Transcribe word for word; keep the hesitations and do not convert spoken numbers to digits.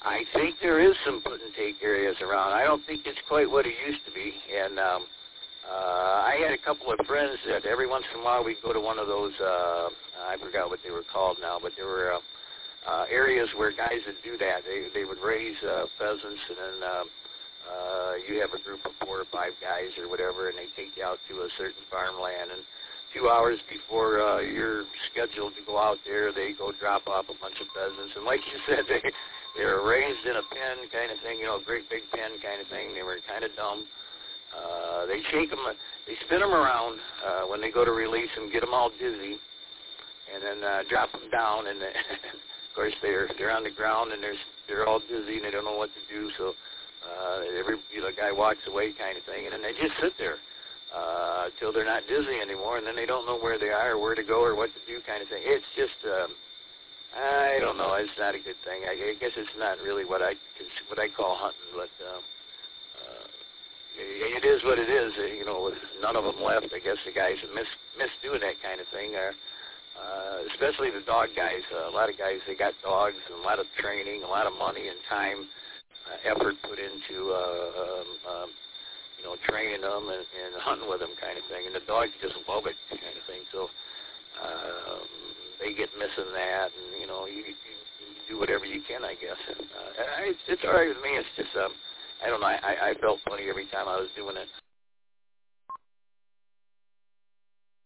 I think there is some put and take areas around. I don't think it's quite what it used to be. And um, uh, I had a couple of friends that every once in a while we'd go to one of those, uh, I forgot what they were called now, but there were uh, uh, areas where guys would do that. They they would raise uh, pheasants, and then uh, uh, you have a group of four or five guys or whatever, and they take you out to a certain farmland. And two hours before uh, you're scheduled to go out there, they go drop off a bunch of pheasants. And like you said, they they were raised in a pen kind of thing, you know, a great big pen kind of thing. They were kind of dumb. Uh, they shake them, they spin them around uh, when they go to release them, get them all dizzy, and then uh, drop them down. And of course, they're they're on the ground and they're they're all dizzy and they don't know what to do. So uh, every you know guy walks away kind of thing, and then they just sit there uh, till they're not dizzy anymore, and then they don't know where they are or where to go or what to do kind of thing. It's just um, I don't know. It's not a good thing. I, I guess it's not really what I what I call hunting, but uh, uh, it is what it is. You know, with none of them left. I guess the guys that miss miss doing that kind of thing are, uh, especially the dog guys. Uh, a lot of guys, they got dogs and a lot of training, a lot of money and time, uh, effort put into uh, um, um, you know training them and, and hunting with them kind of thing. And the dogs just love it kind of thing. So. Um, they get missing that, and, you know, you, you, you do whatever you can, I guess. And, uh, it's, it's all right with me. It's just, um, I don't know, I, I felt funny every time I was doing it.